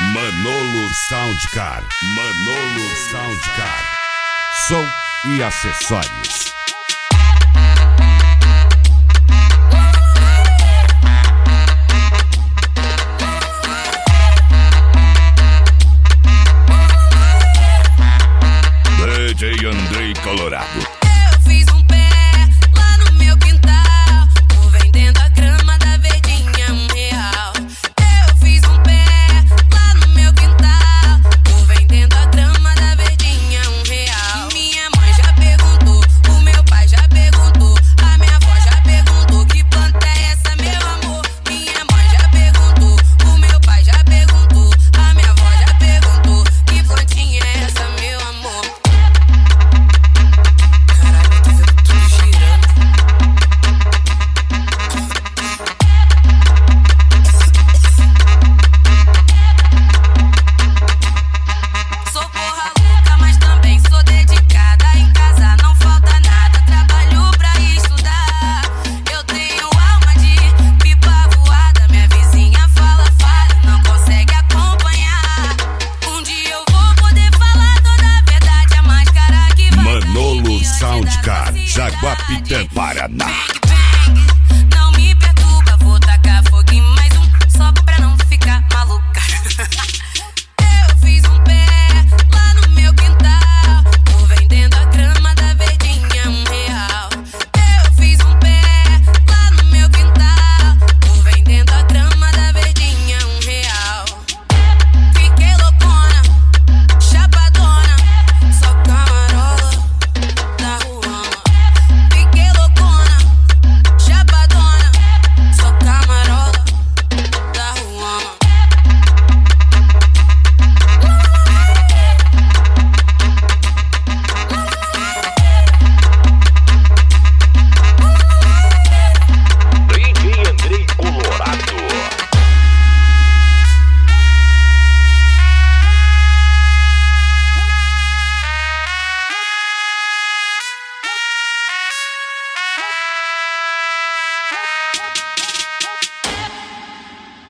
Manolo Soundcar. Manolo Soundcar. Som e acessórios. DJ Andrei Colorado. Eu fiz um pé lá no meu quintal, tô vendendo a grama da verdinha R$1. Eu fiz um pé lá no meu quintal, tô vendendo a grama da verdinha R$1. Minha mãe já perguntou, o meu pai já perguntou, a minha avó já perguntou, que planta é essa, meu amor? Minha mãe já perguntou, o meu pai já perguntou, a minha avó já perguntou, que plantinha é essa, meu amor? Sou porra louca, mas também sou dedicada. Em casa não falta nada, trabalho pra estudar. Eu tenho alma de pipa voada, minha vizinha fala fada, não consegue acompanhar. Um dia eu vou poder falar toda a verdade, a máscara que vai Manolo Soundcar, Jaguapitã, Paraná.